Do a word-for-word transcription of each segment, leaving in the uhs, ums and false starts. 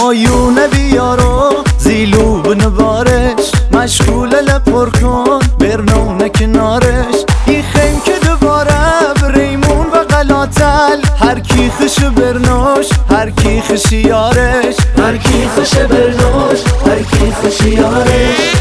هایونه بیارو زیلو بنبارش مشغول لپر کن برنونه کنارش ای خیم که دوباره بریمون و غلاتل هر کی خش برنوش هر کی خش یارش هر کی خش برنوش هر کی خش یارش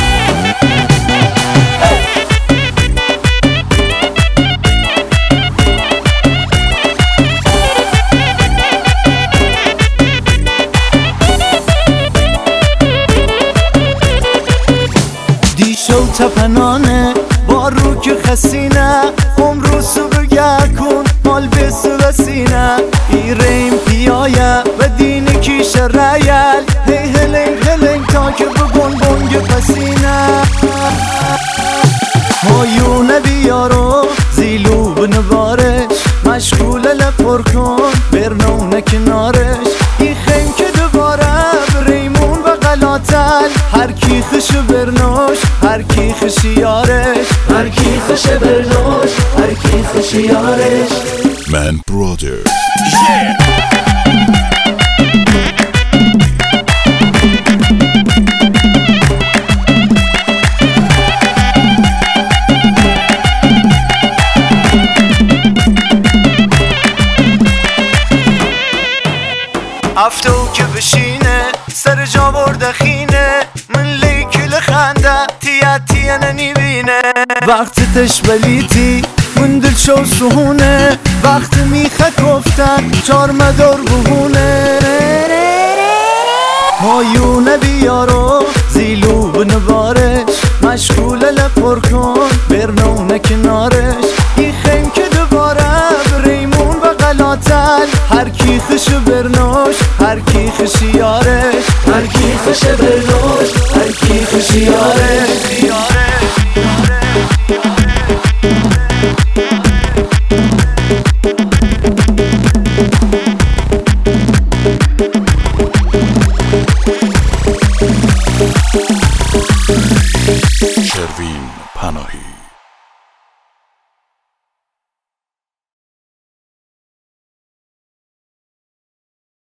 دیشو تپنانه بارو که خسینه عمرو سو بگه کن مال بسو بسینه ایرین پیایه و دین کیش ریل هی هلنگ هلنگ تا که بگن بنگ پسینه هایونه بیارو زیلو بنبارش مشغول لپر کن برنونه کنارش ای خیم که دوباره بریمون و غلاتل هر کی خش برنوش هر کی خش یارش هر کی خش برنوش هر کی خش یارش Man Brother افتو که بشینه سر جا برده خینه من لیکل خنده تیه تیه ننیبینه وقت تشبلیتی من دل شو سهونه وقت میخه کفتن چار مدار بهونه هایونه بیارو زیلو بنبارش مشغول لپر کن برنونه کنارش ای خیم که دوباره بریمون و غلاتل هر کی خش برنوش هر کی خش یارش هر کی خش برنوش هر کی خش یارش